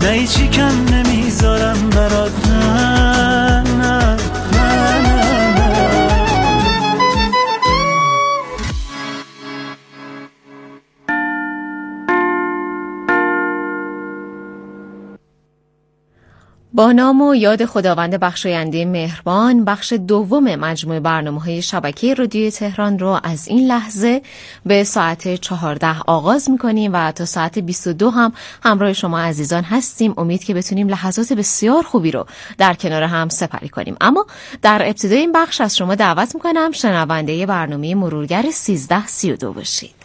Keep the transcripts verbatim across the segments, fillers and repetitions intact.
نه ایچی کم نمیذارم برات، نه نه نه نه نه. با نام و یاد خداوند بخشاینده مهربان، بخش دوم مجموعه برنامه‌های شبکه رادیوی تهران رو از این لحظه به ساعت چهارده آغاز می‌کنیم و تا ساعت بیست و دو هم همراه شما عزیزان هستیم. امید که بتونیم لحظات بسیار خوبی رو در کنار هم سپری کنیم. اما در ابتدای این بخش از شما دعوت می‌کنم شنونده برنامه مرورگر سیزده سی و دو باشید.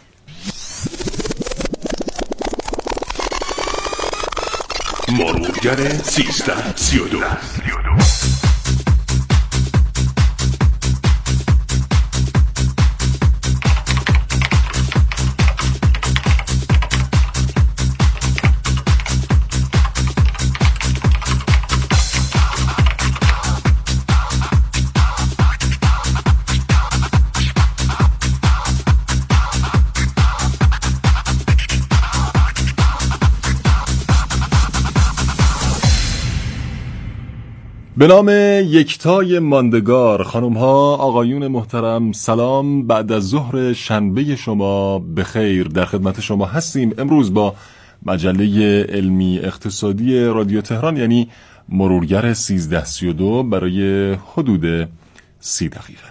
مرورگر سیزده سی و دو. به نام یکتای ماندگار، خانم ها آقایون محترم، سلام. بعد از ظهر شنبه شما بخیر، در خدمت شما هستیم امروز با مجله علمی اقتصادی رادیو تهران، یعنی مرورگر سیزده سی و دو، برای حدود سی دقیقه.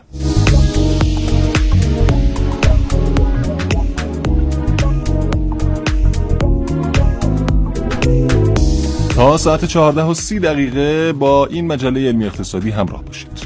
تا ساعت چهارده و سی دقیقه با این مجله علمی اقتصادی همراه باشید.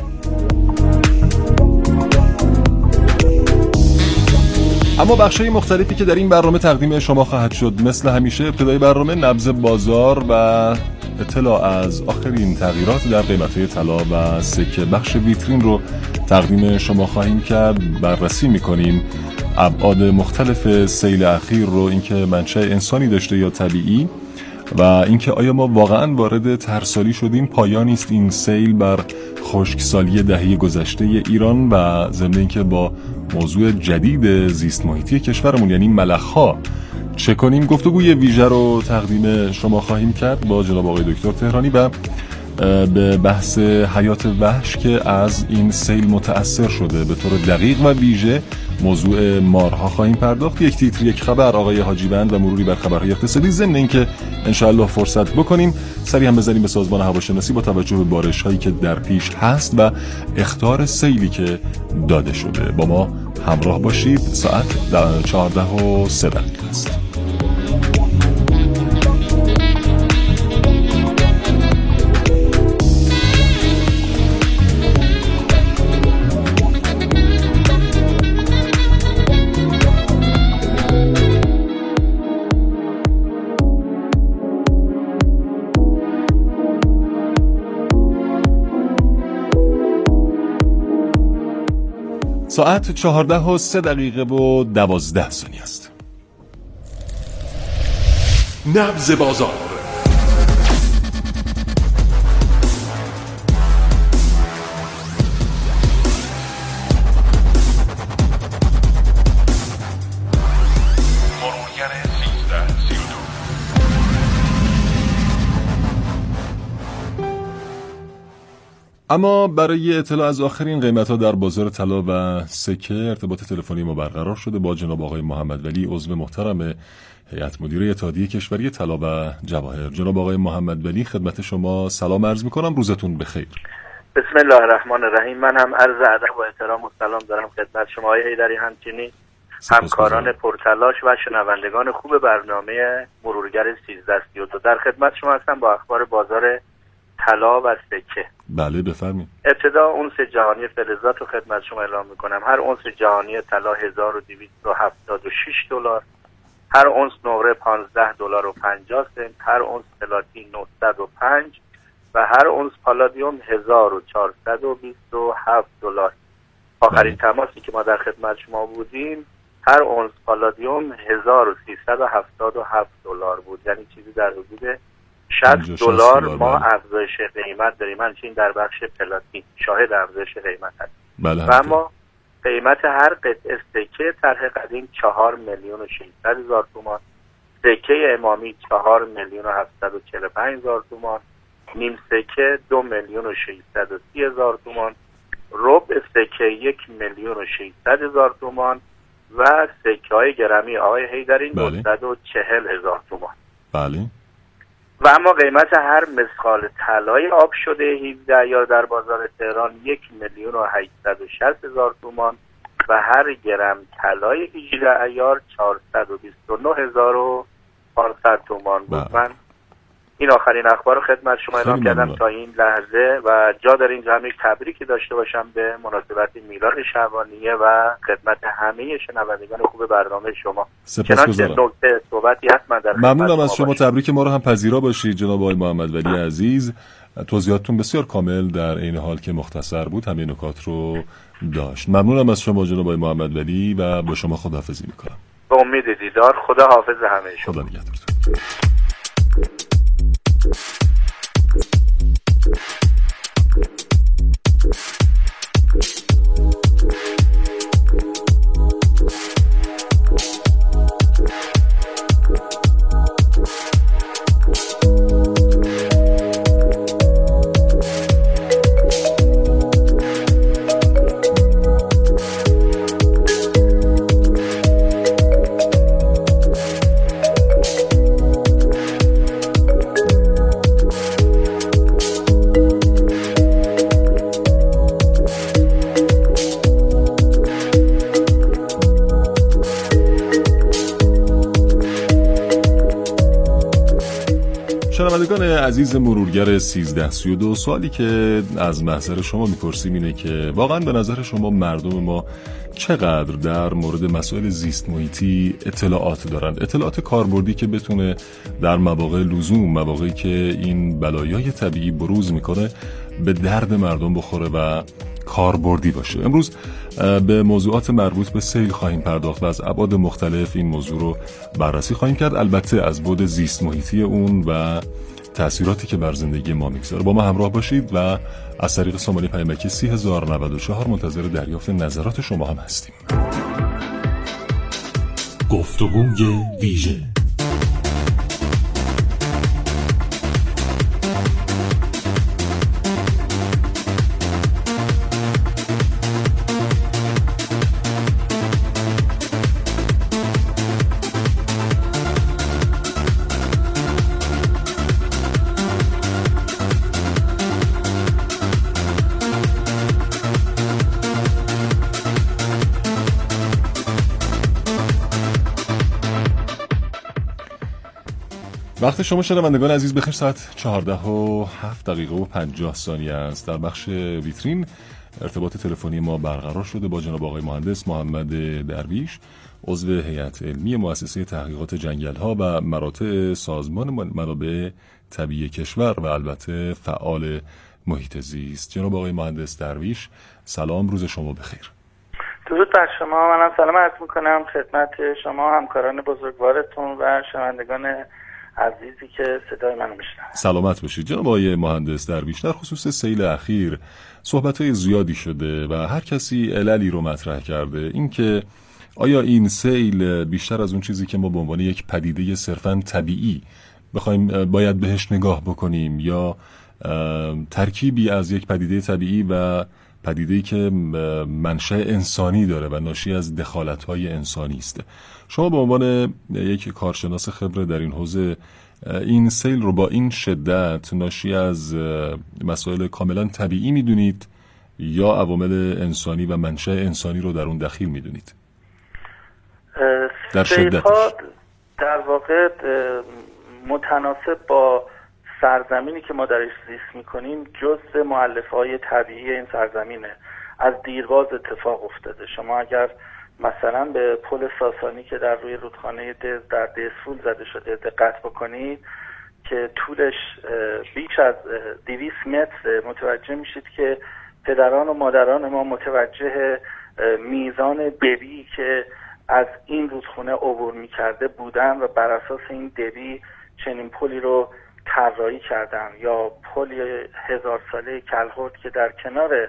اما بخش‌های مختلفی که در این برنامه تقدیم شما خواهد شد، مثل همیشه ابتدای برنامه نبض بازار و اطلاع از آخرین تغییرات در قیمت‌های طلا و سکه. بخش ویترین رو تقدیم شما خواهیم کرد، بررسی می‌کنیم ابعاد مختلف سیل اخیر رو، اینکه منشأ انسانی داشته یا طبیعی، و اینکه آیا ما واقعا وارد ترسالی شدیم، پایانی است این سیل بر خشکسالی دهه گذشته ایران، و ضمن اینکه با موضوع جدید زیست محیطی کشورمون یعنی ملخ‌ها چه کنیم، گفتگوی ویژه رو تقدیم شما خواهیم کرد با جناب آقای دکتر تهرانی و به بحث حیات وحش که از این سیل متأثر شده. به طور دقیق و ویژه موضوع مارها خواهیم پرداخت. یک تیتر یک خبر آقای حاجیبند و مروری بر خبرهای اقتصادی، ضمن اینکه انشاءالله فرصت بکنیم سری هم بزنیم به سازمان هواشناسی با توجه به بارش هایی که در پیش هست و اخطار سیلی که داده شده. با ما همراه باشید. ساعت چهارده و سه دقیقه است. ساعت چهارده و سه دقیقه و دوازده ثانیه است. نبض بازار. اما برای اطلاع از آخرین قیمت‌ها در بازار طلا و سکه ارتباط تلفنی ما برقرار شده با جناب آقای محمد ولی، عضو محترم هیئت مدیره اتحادیه کشوری طلا و جواهر. جناب آقای محمد ولی، خدمت شما سلام عرض می‌کنم، روزتون بخیر. بسم الله الرحمن الرحیم. من هم عرض ادب و احترام و سلام دارم خدمت شما آقای حیدری، همچنین همکاران پرتلاش و شنوندگان خوب برنامه مرورگر سیزده سی و دو. در خدمت شما هستم با اخبار بازار طلا و سکه. بله بفرمایید. ابتدا اونس جهانی فلزات رو خدمت شما اعلام میکنم. هر اونس جهانی طلا هزار و دویست و هفتاد و شش دلار، هر اونس نقره پانزده دلار و پنجاه سنت، هر اونس پلاتین نهصد و پنج و هر اونس پالادیوم هزار و چهارصد و بیست و هفت دلار. آخرین تماسی که ما در خدمت شما بودیم هر اونس پالادیوم هزار و سیصد و هفتاد و هفت دلار بود، یعنی چیزی در حدود شصت دلار ما افزایش قیمت داریم. همچنین در بخش پلاتین شاهد افزایش قیمت هست. بله. و اما قیمت هر قطعه سکه طرح قدیم چهار میلیون و ششصد هزار تومان، سکه امامی چهار میلیون و هفتصد و چهل و پنج هزار تومان، نیم سکه دو میلیون و ششصد و سی هزار تومان، ربع سکه یک میلیون و ششصد هزار تومان و سکه های گرمی آقای حیدری نهصد و چهل هزار تومان. بله. و اما قیمت هر مسخال طلای آب شده هفده ایار در بازار تهران یک میلیون و هشتصد و شصت هزار تومان و هر گرم طلای هجده ایار چهارصد و بیست و نه هزار و پانصد تومان بود. من این آخرین اخبار رو خدمت شما اعلام کردم تا این لحظه و جا داره اینجا هم یک تبریکی داشته باشم به مناسبت میلاد شعبانیه و خدمت همه شنوندگان خوب برنامه شما. سپاسگزارم. نکته صحبتی هست من در ممنونم از شما. تبریک ما رو هم پذیرا باشید جناب آقای محمد ولی عزیز. توضیحاتتون بسیار کامل در عین حال که مختصر بود، همه نکات رو داشت. ممنونم از شما جناب آقای محمد ولی و با شما خداحافظی میکنم. به امید دیدار. خدا حافظ همه شما. خدا نگهدارتون. شنوندگان عزیز مرورگر سیزده سی و دو، سوالی که از محضر شما میپرسیم اینه که واقعا به نظر شما مردم ما چقدر در مورد مسائل زیست محیطی اطلاعات دارند، اطلاعات کاربردی که بتونه در مواقع لزوم، مواقعی که این بلایای طبیعی بروز میکنه، به درد مردم بخوره و کاربردی باشه. امروز به موضوعات مربوط به سیل خواهیم پرداخت و از ابعاد مختلف این موضوع رو بررسی خواهیم کرد، البته از بعد زیست محیطی اون و تأثیراتی که بر زندگی ما میگذاره. با ما همراه باشید و از طریق سامانه پیامکی سی هزار و نود و چهار منتظر دریافت نظرات شما هم هستیم. گفتگوی ویژه. وقت شما شنوندگان عزیز بخیر. ساعت چهارده و هفت دقیقه و پنجاه ثانیه است. در بخش ویترین ارتباط تلفنی ما برقرار شده با جناب آقای مهندس محمد درویش، عضو هیئت علمی مؤسسه تحقیقات جنگل‌ها و مراتع سازمان منابع طبیعی کشور و البته فعال محیط زیست. جناب آقای مهندس درویش، سلام، روز شما بخیر. درود بر شما. منم سلام عرض می‌کنم خدمت شما، همکاران بزرگوارتون و شنوندگان عزیزی که صدای منو میشنون. سلامت باشید. جناب آقای مهندس درویش، در خصوص سیل اخیر صحبت‌های زیادی شده و هر کسی عللی رو مطرح کرده، اینکه آیا این سیل بیشتر از اون چیزی که ما به عنوان یک پدیده صرفاً طبیعی بخوایم باید بهش نگاه بکنیم یا ترکیبی از یک پدیده طبیعی و پدیده‌ای که منشأ انسانی داره و ناشی از دخالت‌های انسانی است. شما به عنوان یک کارشناس خبره در این حوزه این سیل رو با این شدت ناشی از مسائل کاملا طبیعی میدونید یا عوامل انسانی و منشأ انسانی رو در اون دخیل میدونید؟ در شدتش در واقع متناسب با سرزمینی که ما درش زیست میکنیم جزء مؤلفه‌های طبیعی این سرزمینه، از دیرباز اتفاق افتاده. شما اگر مثلا به پل ساسانی که در روی رودخانه دز در دزفول زده شده دقت بکنید که طولش بیش از دویست متر، متوجه میشید که پدران و مادران ما متوجه میزان دبی که از این رودخانه عبور میکرده بودن و بر اساس این دبی چنین پلی رو طراحی کردن. یا پلی هزار ساله کلهرد که در کنار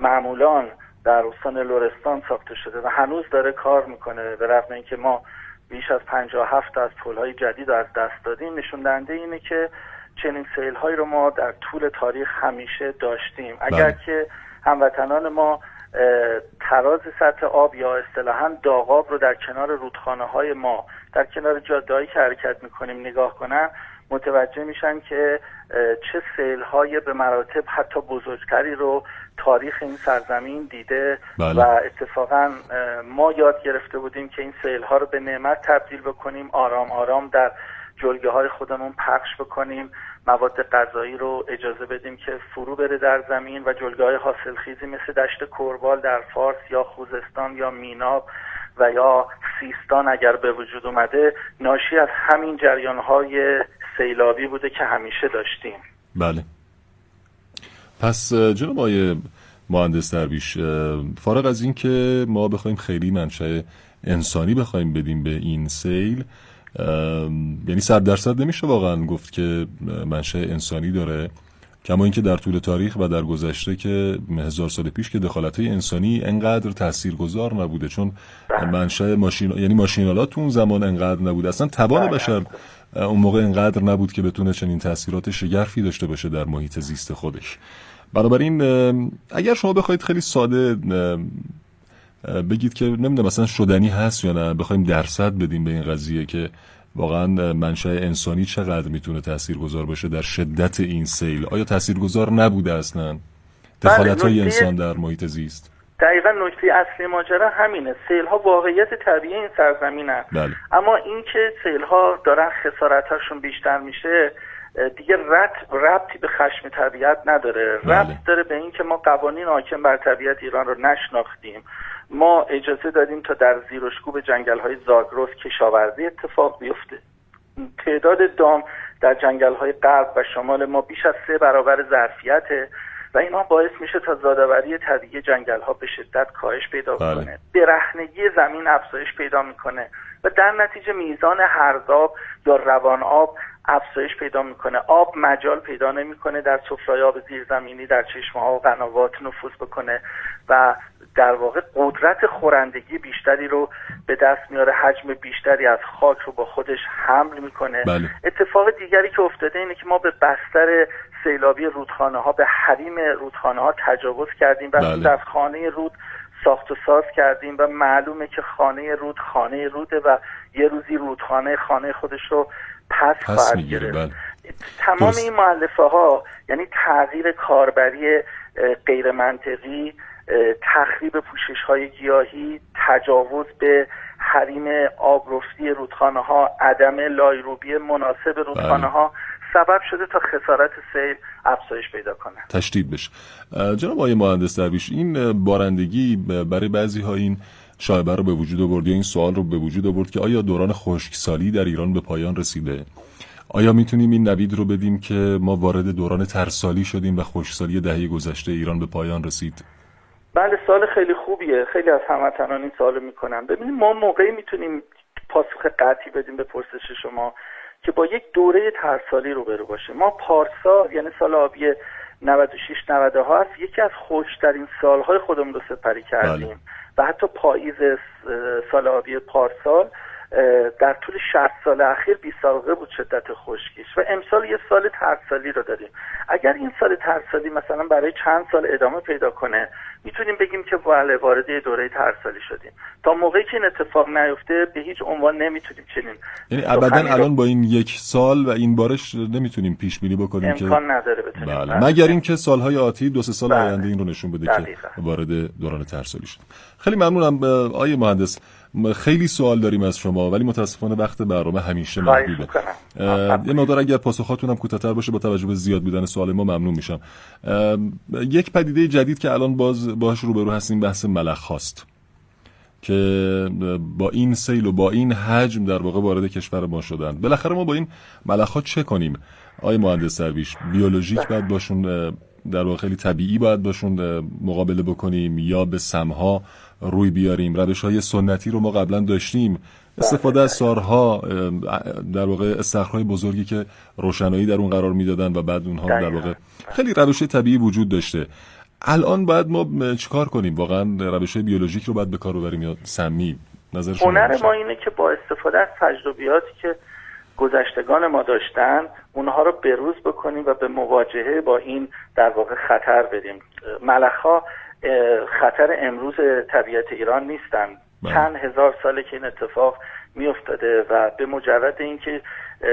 معمولان در استان لرستان ساخته شده و هنوز داره کار میکنه، به رغم اینکه ما بیش از پنجاه و هفت از پل‌های جدید رو از دست دادیم، نشون دهنده اینه که چنین سیل‌هایی رو ما در طول تاریخ همیشه داشتیم. اگر بله. که هموطنان ما تراز سطح آب یا اصطلاحاً داغاب رو در کنار رودخانه‌های ما، در کنار جاده‌هایی که حرکت می‌کنیم نگاه کنن، متوجه میشن که چه سیل‌های به مراتب حتی بزرگتری رو تاریخ این سرزمین دیده. بله. و اتفاقا ما یاد گرفته بودیم که این سیل‌ها رو به نعمت تبدیل بکنیم، آرام آرام در جلگه‌های خودمون پخش بکنیم، مواد غذایی رو اجازه بدیم که فرو بره در زمین و جلگه‌های حاصلخیزی مثل دشت کربال در فارس یا خوزستان یا میناب و یا سیستان اگر به وجود اومده ناشی از همین جریان‌های سیلابی بوده که همیشه داشتیم. بله. پس جناب آقای مهندس درویش، فارغ از این که ما بخوایم خیلی منشأ انسانی بخوایم بدیم به این سیل، یعنی صد درصد نمیشه واقعا گفت که منشأ انسانی داره، کما اینکه در طول تاریخ و در گذشته که هزار سال پیش که دخالت‌های انسانی انقدر تاثیرگذار نبوده، چون منشأ ماشین یعنی ماشین‌آلات تو اون زمان انقدر نبوده، اصلا توان بشر اون موقع انقدر نبود که بتونه چنین تاثیرات شگرفی داشته باشه در محیط زیست خودش. بنابراین اگر شما بخواید خیلی ساده بگید که نمیدونم مثلا شدنی هست یا نه، بخوایم درصد بدیم به این قضیه که واقعا منشأ انسانی چقدر میتونه تاثیرگذار باشه در شدت این سیل، آیا تاثیرگذار نبوده اصلا دخالت‌های انسان در محیط زیست؟ دقیقا نکته اصلی ماجرا همینه. سیل‌ها واقعیت طبیعی این سرزمینن. بله. اما اینکه سیل‌ها دارن خسارت‌هاشون بیشتر میشه دیگه ربط ربطی به خشم طبیعت نداره. بله. ربط داره به این که ما قوانین حاکم بر طبیعت ایران رو نشناختیم. ما اجازه دادیم تا در زیر و شکوب جنگل‌های زاگرس کشاورزی اتفاق بیفته. تعداد دام در جنگل‌های غرب و شمال ما بیش از سه برابر ظرفیته و اینا باعث میشه تا زادآوری طبیعی جنگل‌ها به شدت کاهش پیدا کنه. بله. برهنگی زمین افزایش پیدا میکنه و در نتیجه میزان هرزآب یا روان آب افزایش پیدا میکنه. آب مجال پیدا نمیکنه در سفره‌های آب زیرزمینی در چشمه‌ها و قنوات نفوذ بکنه و در واقع قدرت خورندگی بیشتری رو به دست میاره، حجم بیشتری از خاک رو با خودش حمل میکنه. بله. اتفاق دیگری که افتاده اینه که ما به بستر سیلابی رودخانه ها، به حریم رودخانه ها تجاوز کردیم و بله. از خانه رود ساخت و ساز کردیم و معلومه که خانه رود خانه روده و یه روزی رودخانه خانه خودش رو پس, پس خواهد گرفت. بله. تمام درست. این مؤلفه ها یعنی تغییر کاربری غیر منطقی، تخریب پوشش های گیاهی، تجاوز به حریم آبرفتی رودخانه ها، عدم لایروبی مناسب رودخانه ها سبب شده تا خسارت سیل افزایش پیدا کنه، تشدید بشه. جناب آقای مهندس درویش، این بارندگی برای بعضی ها این شایبه رو به وجود آورد یا این سوال رو به وجود آورد که آیا دوران خشکسالی در ایران به پایان رسیده؟ آیا میتونیم این نوید رو بدیم که ما وارد دوران ترسالی شدیم و خشکسالی دهه گذشته ایران به پایان رسید؟ بله، سوال خیلی خوبیه. خیلی از هموطنان این سوالو میکنن. ببینید ما موقعی میتونیم پاسخ قطعی بدیم به پرسش شما که با یک دوره ترسالی روبرو باشیم. ما پارسال یعنی سال آبی نود و شش نود و هفت یکی از خشک‌ترین سالهای خودمون رو سپری کردیم. بله. و حتی پاییز سال آبی پارسال در طول شصت سال اخیر بی سابقه بود شدت خشکیش و امسال یه سال ترسالی رو داریم. اگر این سال ترسالی مثلا برای چند سال ادامه پیدا کنه میتونیم بگیم که بله وارد دوره ترسالی شدیم. تا موقعی که این اتفاق نیفته به هیچ عنوان نمیتونیم چنین، یعنی ابدا الان با این یک سال و این بارش نمیتونیم پیش بینی بکنیم امکان که امکان نداره بتونیم. بله. مگر اینکه سالهای آتی دو سه سال بله. آینده این رو نشون بده دقیقا. که وارد دوران ترسالی شدیم. خیلی ممنونم آقای مهندس. خیلی سوال داریم از شما ولی متاسفانه وقت برنامه همیشه محدوده. یه مقدار اگر پاسخاتون هم کوتاه‌تر باشه با توجه به زیاد بودن سوال ما ممنون میشم. یک پدیده جدید که الان باز باهاش روبرو هستیم بحث ملخ‌هاست که با این سیل و با این حجم در واقع وارد کشور ما شدن. بالاخره ما با این ملخ‌ها چه کنیم؟ آقای مهندس درویش، بیولوژیک باید باشون در واقع خیلی طبیعی باید باشون مقابله بکنیم یا به سمها روی بیاریم؟ روش‌های سنتی رو ما قبلا داشتیم، استفاده از سارها، در واقع استخرهای بزرگی که روشنایی در اون قرار میدادن و بعد اونها در واقع خیلی روش طبیعی وجود داشته. الان باید ما چیکار کنیم؟ واقعا روش‌های بیولوژیک رو باید به کار ببریم یا سمی؟ نظر شما هنر باشه. ما اینه که با استفاده از تجربیاتی که گذشتگان ما داشتن اونها رو بروز بکنیم و به مواجهه با این در واقع خطر بریم. ملخ‌ها خطر امروز طبیعت ایران نیستن. بله. چند هزار ساله که این اتفاق میافتاده و به مجرد اینکه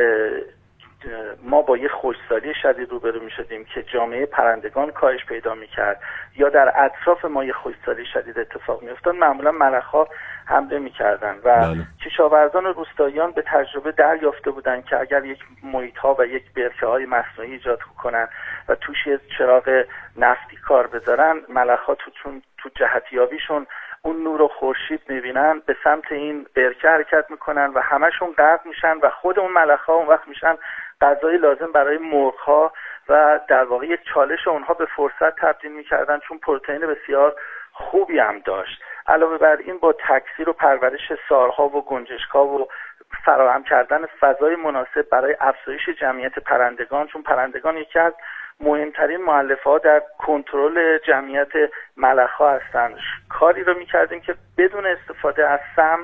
ما با یه خشکسالی شدید روبرو میشدیم که جامعه پرندگان کاهش پیدا میکرد یا در اطراف ما یه خشکسالی شدید اتفاق میافتاد، معمولا ملخ‌ها حمله میکردن و بله. کشاورزان و روستاییان به تجربه دریافته بودن که اگر یک محیط‌ها و یک برکه‌های مصنوعی ایجاد کنن و توش یه چراغ نفتی کار بذارن، ملخ‌ها تو چون تو جهتیابیشون اون نور و خورشید میبینن به سمت این برکه حرکت میکنن و همشون غرق میشن و خود اون ملخ‌ها اون وقت میشن غذای لازم برای مرغ‌ها و در واقع یک چالش اونها به فرصت تبدیل میکردن، چون پروتئین بسیار خوبی هم داشت. علاوه بر این با تکثیر و پرورش سارها و گنجشک‌ها و فراهم کردن فضای مناسب برای افزایش جمعیت پرندگان، چون پرندگان یکی از مهمترین مؤلفه‌ها در کنترل جمعیت ملخ‌ها هستند، کاری رو می‌کردیم که بدون استفاده از سم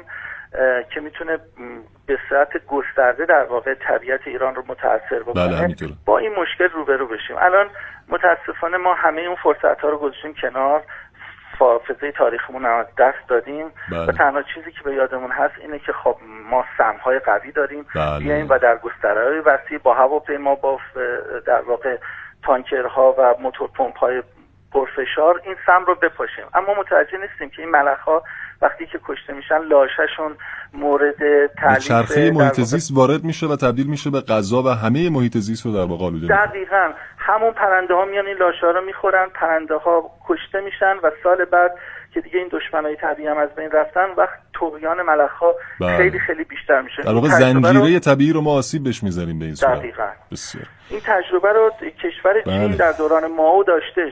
که میتونه به صورت گسترده در واقع طبیعت ایران رو متاثر بکنه، بله، با این مشکل روبرو بشیم. الان متاسفانه ما همه اون فرصت‌ها رو گذاشتیم کنار، حافظه تاریخمون رو دست دادیم. بله. و تنها چیزی که به یادمون هست اینه که خب ما سمهای قوی داریم، بله. بیاییم و در گسترهای وسیع با هواپیما، با در واقع تانکرها و موتور پمپ‌های پرفشار این سم رو بپاشیم. اما متوجه نیستیم که این ملخ‌ها وقتی که کشته میشن لاشه‌شون مورد تعلیف چرخه محیط زیست وارد میشه و تبدیل میشه به غذا و همه محیط زیست رو در واقع آلوده میکنه. دقیقاً همون پرنده ها میان این لاشه ها رو میخورن، پرنده ها کشته میشن و سال بعد که دیگه این دشمنای طبیعی هم از بین رفتن، وقت طغیان ملخ‌ها خیلی خیلی بیشتر میشه. در واقع زنجیره طبیعی رو ما آسیب بهش میزنیم به این صورت. دقیقاً. بسیار. این تجربه رو کشور چین در دوران مائو داشتش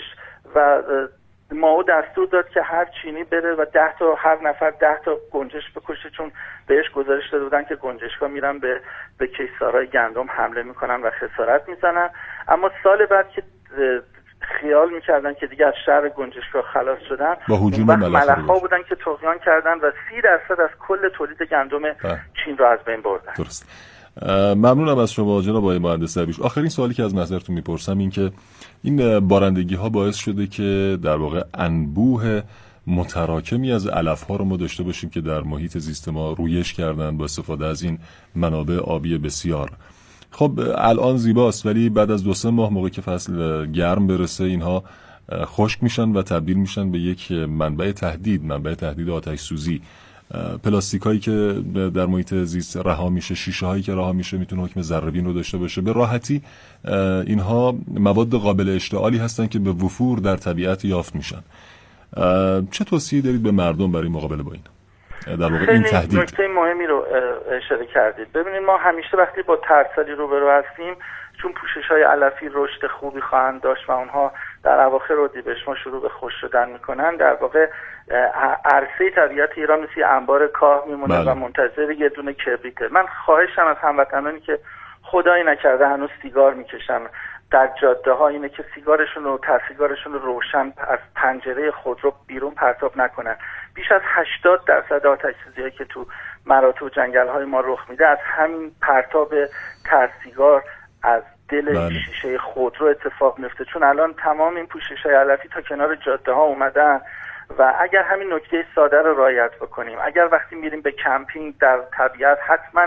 و مائو دستور داد که هر چینی بره و ده تا هر نفر ده تا گنجش بکشه، چون بهش گزارش داده بودن که گنجشک‌ها میرن به به کیسارای گندم حمله میکنن و خسارت میزنن. اما سال بعد که خیال میکردن که دیگه از شر گنجشک‌ها خلاص شدن، با هجوم ملخ‌ها بودن که طغیان کردن و سی درصد از کل تولید گندم چین رو از بین بردن. درست. ممنونم از شما جناب آقای مهندس درویش. آخرین سوالی که از نظرتون میپرسم این که این بارندگی ها باعث شده که در واقع انبوه متراکمی از علف ها رو ما داشته باشیم که در محیط زیست ما رویش کردن با استفاده از این منابع آبی بسیار. خب الان زیباست، ولی بعد از دو سه ماه موقعی که فصل گرم برسه اینها خشک میشن و تبدیل میشن به یک منبع تهدید، منبع تهدید آتش سوزی. پلاستیک هایی که در محیط زیست رها میشه، شیشه هایی که رها میشه میتونه حکم ذره‌بین رو داشته باشه. به راحتی اینها مواد قابل اشتعالی هستن که به وفور در طبیعت یافت میشن. چه توصیه دارید به مردم برای مقابله با این در واقع این تهدید؟ نکته مهمی رو اشاره کردید. ببینید ما همیشه وقتی با ترسلی روبرو هستیم، چون پوشش های علفی رشد خوبی خواهند داشت و اونها در اواخر اردیبهشت ما شروع به خشک شدن میکنن، در واقع عرصه طبیعت ایران مثل انبار کاه میمونه بله. و منتظر یه دونه کبریته. من خواهشم از هموطنانی که خدایی نکرده هنوز سیگار میکشن در جاده ها اینه که سیگارشون رو تا سیگارشون رو روشن از پنجره خودرو بیرون پرتاب نکنن. بیش از هشتاد درصد آتش سوزی که تو مراتع و جنگل های ما رخ میده از همین پرتاب ترسیگار از دل بله. شیشه خودرو اتفاق میفته، چون الان تمام این پوشش های علفی تا کنار جاده ها اومدن و اگر همین نکته ساده رو رعایت بکنیم، اگر وقتی میریم به کمپینگ در طبیعت حتما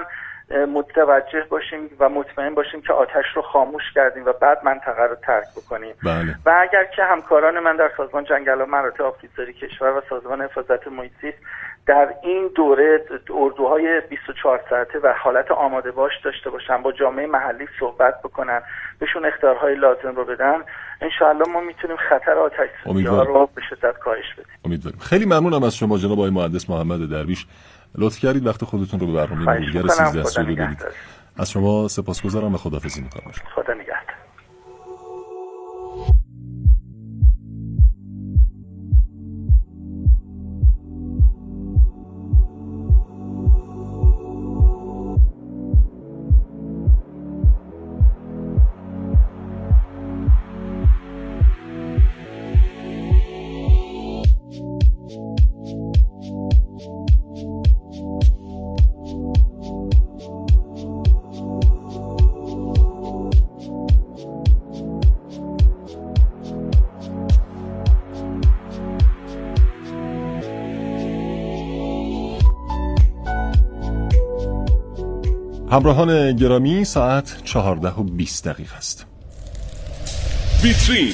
متوجه باشیم و مطمئن باشیم که آتش رو خاموش کردیم و بعد منطقه رو ترک بکنیم بله. و اگر که همکاران من در سازمان جنگل و مراتع آبگیرسازی کشور و سازمان حفاظت محیط زیست در این دوره اردوهای بیست و چهار ساعته و حالت آماده باش داشته باشن، با جامعه محلی صحبت بکنن، بهشون اخطارهای لازم رو بدن، انشاءالله ما میتونیم خطر آتش سوزی ها رو به شدت کاهش بدیم. امیدواریم. خیلی ممنونم از شما جناب آقای مهندس محمد درویش، لطف کردید وقت خودتون رو به برنامه مرور سیزده ساله بدید. از شما سپاسگزارم و خداحافظی می‌کنم. خدا نگهدار. همراهان گرامی، ساعت چهارده و بیست دقیقه است. ویترین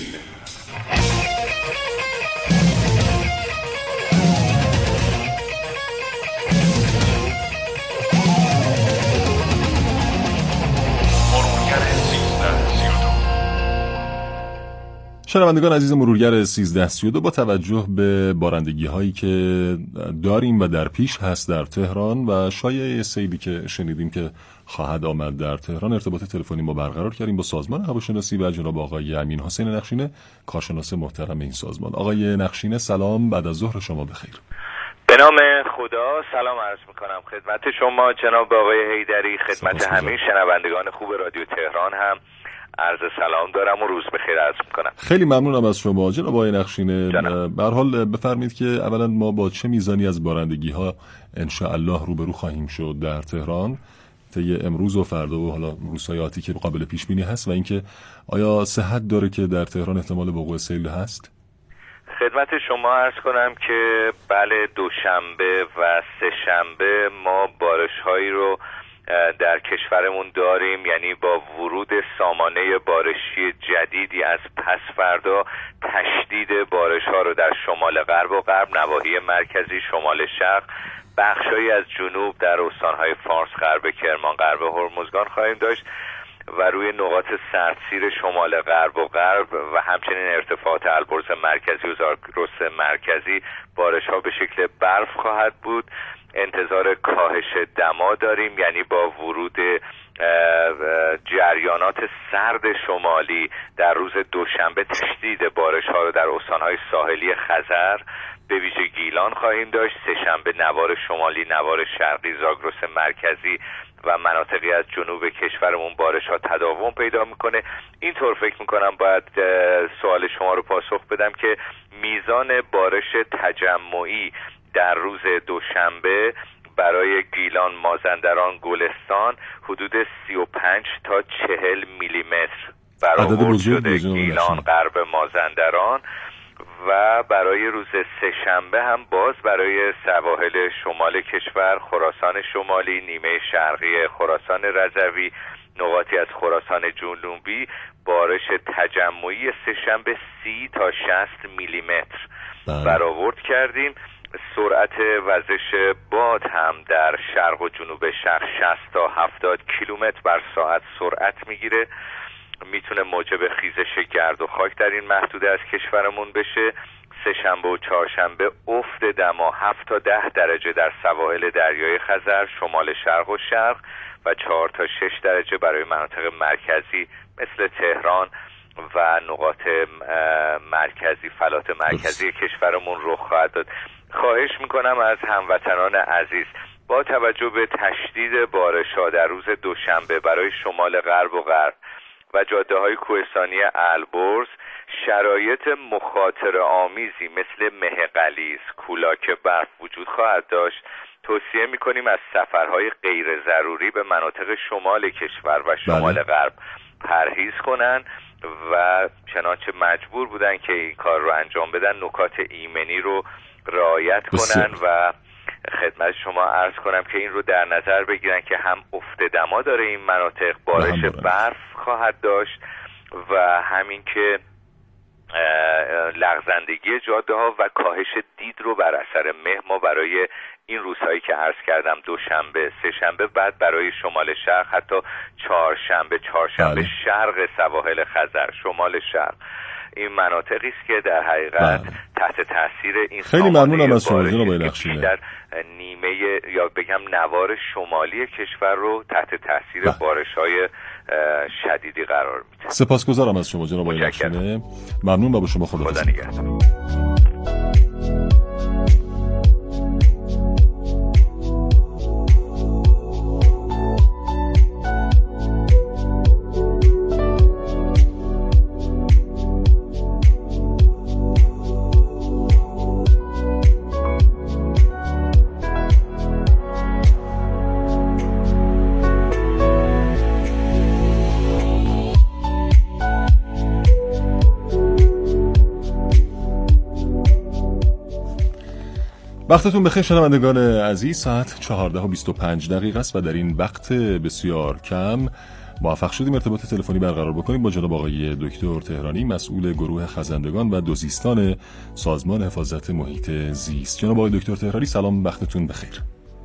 شنوندگان عزیز، مرورگر سیزده سی و دو با توجه به بارندگی هایی که داریم و در پیش هست در تهران و شایعه سیلی که شنیدیم که خواهد آمد در تهران، ارتباط تلفنی ما برقرار کردیم با سازمان هواشناسی و جناب آقای امین حسین نقشینه، کارشناس محترم این سازمان. آقای نقشینه سلام، بعد از ظهر شما بخیر. به نام خدا سلام عرض میکنم خدمت شما جناب آقای حیدری، خدمت همه شنوندگان خوب رادیو تهران هم عرض سلام دارم و روز بخیر عرض میکنم. خیلی ممنونم از شما جناب آقای نقشینه. به هر حال بفرمایید که اولا ما با چه میزانی از بارندگی ها ان شاء الله روبرو خواهیم شد در تهران طی امروز و فردا و حالا روزهای آتی که قابل پیش بینی هست، و اینکه آیا صحت داره که در تهران احتمال وقوع سیل هست؟ خدمت شما عرض کنم که بله، دوشنبه و سه شنبه ما بارش هایی رو در کشورمون داریم، یعنی با ورود سامانه بارشی جدیدی از پس فردا تشدید بارش ها رو در شمال غرب و غرب، نواحی مرکزی، شمال شرق، بخشایی از جنوب در استانهای فارس، غرب کرمان، غرب هرمزگان خواهیم داشت و روی نقاط سردسیر شمال غرب و غرب و همچنین ارتفاعات البرز مرکزی و زاگرس مرکزی بارش ها به شکل برف خواهد بود. انتظار کاهش دما داریم، یعنی با ورود جریانات سرد شمالی در روز دوشنبه تشدید بارش ها رو در استانهای ساحلی خزر به ویژه گیلان خواهیم داشت. سه شنبه نوار شمالی، نوار شرقی، زاگرس مرکزی و مناطقی از جنوب کشورمون بارش ها تداوم پیدا میکنه. اینطور فکر میکنم باید سوال شما رو پاسخ بدم که میزان بارش تجمعی در روز دوشنبه برای گیلان، مازندران، گلستان حدود سی و پنج تا چهل میلی متر برآورد شده گیلان، غرب مازندران، و برای روز سه شنبه هم باز برای سواحل شمال کشور، خراسان شمالی، نیمه شرقی خراسان رضوی، نقاطی از خراسان جنوبی بارش تجمعی سه شنبه سی تا شصت میلی متر برآورد کردیم. سرعت وزش باد هم در شرق و جنوب شرق شصت تا هفتاد کیلومتر بر ساعت سرعت میگیره، میتونه موجب خیزش گرد و خاک در این محدوده از کشورمون بشه. سه شنبه و چهارشنبه افت دما هفت تا ده درجه در سواحل دریای خزر، شمال شرق و شرق و چهار تا شش درجه برای مناطق مرکزی مثل تهران و نقاط مرکزی، فلات مرکزی کشورمون رخ خواهد داد. خواهش میکنم از هموطنان عزیز با توجه به تشدید بارش‌ها در روز دوشنبه برای شمال غرب و غرب و جاده های کوهستانی البرز شرایط مخاطره آمیزی مثل مه غلیظ، کولاک برف وجود خواهد داشت. توصیه میکنیم از سفرهای غیر ضروری به مناطق شمال کشور و شمال بله. غرب پرهیز کنن و چنانچه مجبور بودن که این کار رو انجام بدن نکات ایمنی رو رعایت کنن و خدمت شما عرض کنم که این رو در نظر بگیرن که هم افت دما داره این مناطق، بارش برف خواهد داشت و همین که لغزندگی جاده ها و کاهش دید رو بر اثر مه ما برای این روزهایی که عرض کردم دوشنبه، سه شنبه، بعد برای شمال شرق حتی چهارشنبه، چهارشنبه شرق سواحل خزر، شمال شرق، این مناطقی است که در حقیقت بله. تحت تاثیر این خیلی ممنونم از شما جناب نقشینه. در نیمه یا بگم نوار شمالی کشور رو تحت تاثیر بله. بارش‌های شدیدی قرار میده. سپاسگزارم از شما جناب نقشینه. ممنون و با شما خداحافظی. خدا نگهدار. وقتتون بخیر شنوندگان عزیز. ساعت چهارده و بیست و پنج دقیقه است و در این وقت بسیار کم موفق شدیم ارتباط تلفنی برقرار بکنیم با جناب آقای دکتر تهرانی، مسئول گروه خزندگان و دوزیستان سازمان حفاظت محیط زیست. جناب آقای دکتر تهرانی سلام، وقتتون بخیر.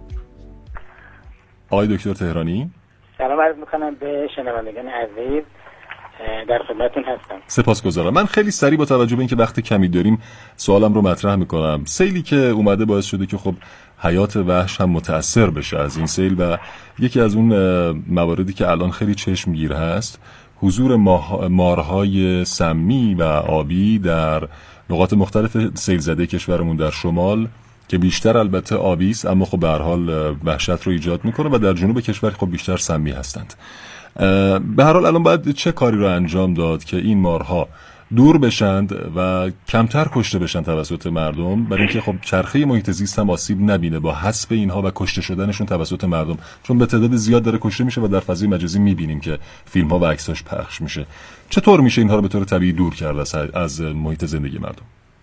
آقای دکتر تهرانی سلام عرض میکنم به شنوندگان عزیز، در خدمتتون هستم. سپاسگزارم. من خیلی سریع با توجه به اینکه وقت کمی داریم سوالم رو مطرح میکنم. سیلی که اومده باعث شده که خب حیات وحش هم متأثر بشه از این سیل و یکی از اون مواردی که الان خیلی چشمگیر هست حضور مارهای سمی و آبی در نقاط مختلف سیل زده کشورمون در شمال که بیشتر البته آبی است، اما خب به هر حال وحشت رو ایجاد میکنه و در جنوب کشور خب بیشتر سمی هستند. به هر حال الان باید چه کاری رو انجام داد که این مارها دور بشند و کمتر کشته بشن توسط مردم، برای اینکه خب چرخه محیط زیست هم آسیب نبینه با حذف اینها و کشته شدنشون توسط مردم، چون به تعداد زیاد داره کشته میشه و در فضای مجازی میبینیم که فیلم ها و عکساش پخش میشه. چطور میشه اینها رو به طور طبیعی دور کرد از محیط زندگی مردم؟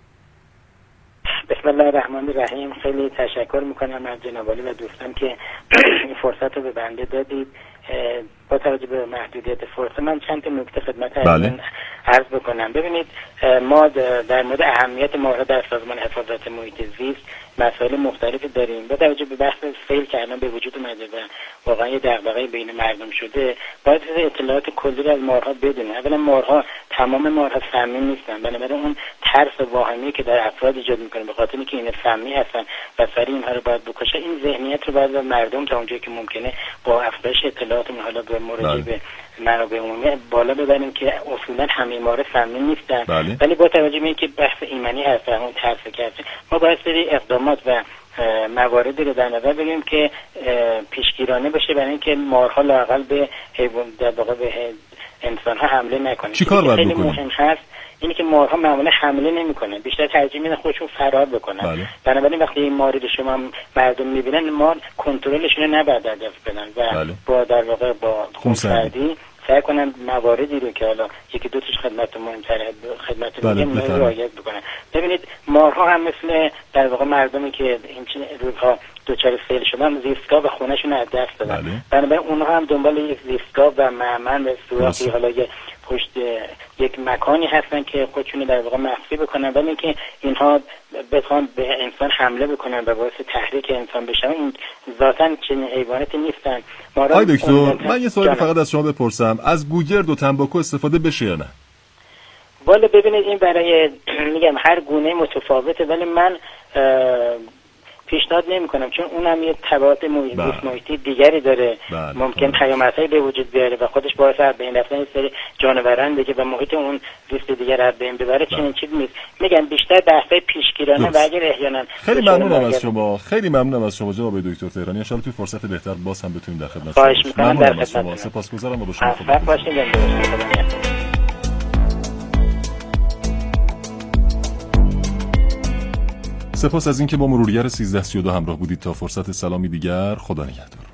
بسم الله الرحمن الرحیم. خیلی تشکر میکنم از جناب عالی و دوستان که این فرصت رو به بنده دادید. با توجه به محدودیت فرصت من چند تا نکته خدمت بله. عرض بکنم. ببینید ما در مورد اهمیت مارها در سازمان حفاظت محیط زیست مسائل مختلفی داریم. با توجه به بحث سیل که الان به وجود اومده و واقعا یه دغدغه بین مردم شده، باید اطلاعات کلی از مارها بدونیم. اولا مارها تمام مارها سمی نیستن، بنابراین اون ترس واهمی که در افراد ایجاد میکنه به خاطر اینکه اینا سمی هستن و سریع اینها رو باید بکشه، این ذهنیت رو باید مردم تا اونجایی که ممکنه با افزایش اطلاعات حالا به مراجعه به منابع عمومی بالا ببریم که اصولا همه مارها سمی نیستن، ولی بله. با توجه به اینکه بحث ایمنی هست و اون ترس که هست، ما باید سری اقدامات و مواردی رو در نظر بگیریم که پیشگیرانه باشه برای اینکه مارها لااقل به حیوان در واقع به انسان ها حمله نکنه. چیکار باید بکنیم؟ مهم هست اینی که مارها معمولا حمله نمیکنن، بیشتر ترجیح میدن خودشون فرار بکنن. بله. بنابراین وقتی این ماری رو شما مردم میبینن، مار کنترلشون رو نباید در دست بدن و بله. با در واقع با خونسردی سعی کنن مواردی رو که حالا یکی دو تاش خدمت مهمتره خدمت میگم بله. رعایت بکنن. ببینید مارها هم مثل در واقع مردمی که این روزها دوچار سیل شدن زیستگاه و خونه‌شون از دست دادن، بله. بنابراین اونها هم دنبال یک زیستگاه و مأمن و سوراخی حالا یه پشت یک مکانی هستن که خودشون در واقع مخفی بکنن، ولی اینکه اینها بخوان به انسان حمله بکنن و باعث تحریک انسان بشن، این ذاتاً چنین حیواناتی نیستن. آقای دکتر من یه سوالی فقط از شما بپرسم، از گوگرد و تنباکو استفاده بشه یا نه؟ والا ببینید این برای میگم هر گونه متفاوته، ولی من پیشنهاد نمی کنم، چون اونم یه تبعات محیط محیطی دیگری داره، بله. ممکن پیامدهایی به وجود بیاره و خودش باعث از بین رفتن این سری جانوران دیگه و محیط اون زیست دیگر از بین ببره. چنین چیز نیست. میگم بیشتر بحثای پیشگیرانه و اگر احیانا. خیلی ممنونم از شما، خیلی ممنونم از شما جناب دکتر تهرانی. ان شاءالله توی فرصت بهتر باز هم بتونیم در خدمت خواهش می‌کنم. در خدمت شما. سپاسگزارم و با شما خدا نگهدار. سپاس از اینکه با مرورگر سیزده سی و دو همراه بودید. تا فرصت سلامی دیگر، خدا نگهدار.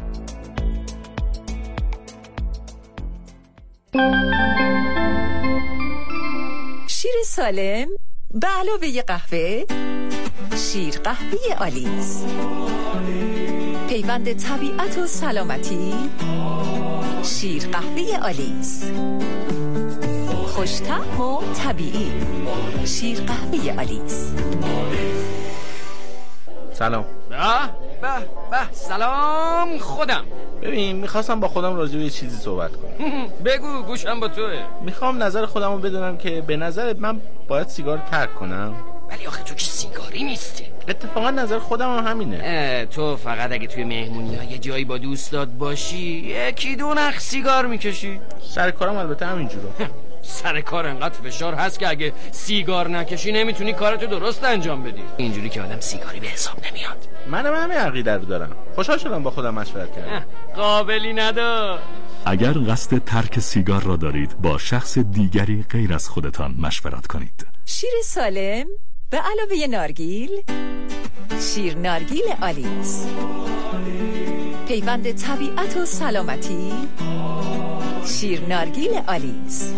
شیر سالم به علاوه قهوه، شیر قهوه آلیس، پیوند طبیعت و سلامتی، شیر قهوه آلیس، خوش‌طعم و طبیعی، شیر قهوه آلیس. سلام. به به به سلام. خودم ببین میخواستم با خودم راجع به یه چیزی صحبت کنم. بگو گوشم با توه. میخوام نظر خودم رو بدونم که به نظرت من باید سیگار ترک کنم؟ ولی آخه تو که سیگاری نیستی. اتفاقا نظر خودم هم همینه. تو فقط اگه توی مهمونی ها یه جایی با دوستات باشی یکی دو نخ سیگار میکشی. سر کارم البته همینجوره. سر کار انقدر فشار هست که اگه سیگار نکشی نمیتونی کارتو درست انجام بدی. اینجوری که آدم سیگاری به حساب نمیاد. منم همین عقیده رو دارم. خوشحال شدم با خودم مشورت کردم. قابلی ندار. اگر قصد ترک سیگار را دارید با شخص دیگری غیر از خودتان مشورت کنید. شیر سالم به علاوه نارگیل، شیر نارگیل آلیس، پیوند طبیعت و سلامتی، شیر نارگیل آلیس.